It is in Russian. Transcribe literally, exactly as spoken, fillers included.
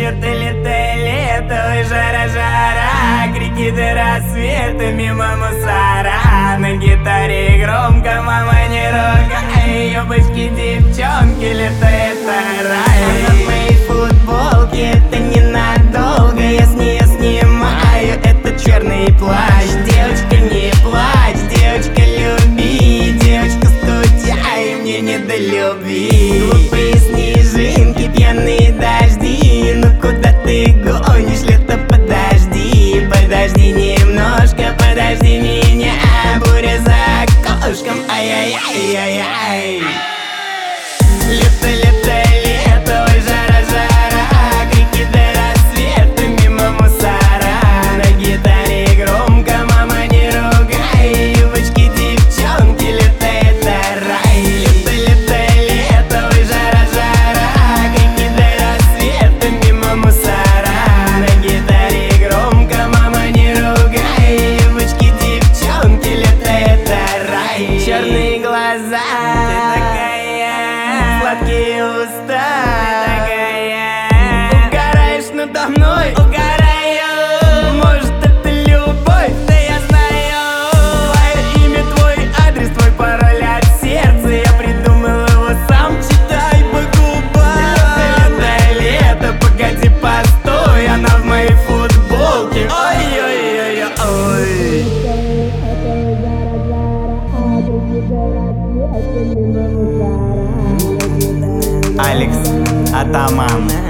Лето, лето, лето, ой, жара, жара, крики до рассвета мимо мусора. На гитаре громко, мама, не ругай, ёбочки, девчонки, лето это рай. А на моей футболке это ненадолго, я с нее снимаю этот черный плащ. Девочка, не плачь, девочка, люби, девочка, скучай, мне не до любви. Глупые снежинки, пьяные дожди, ну куда ты гонишь, лето, подожди. Подожди немножко, подожди меня, буря за окошком, ай-яй-яй-яй-яй. Лето, лето, лето, ой, жара, жара, крики до рассвета мимо мусора. На гитаре громко, мама, не ругай, юбочки, девчонки, лето это рай. Лето, лето, лето, ой, жара, жара, крики до рассвета мимо мусора. На гитаре громко, мама, не ругай, юбочки, девчонки, лето это рай. Черные глаза, ты такая, сладкие уста, ты такая, угораешь надо мной, угораю. Может, это любовь, да я знаю. Твое имя, твой адрес, твой пароль от сердца, я придумал его сам, читай по губам. Лето, лето, лето, погоди, постой, она в моей футболке. Ой-ой-ой-ой. Алекс Атаман.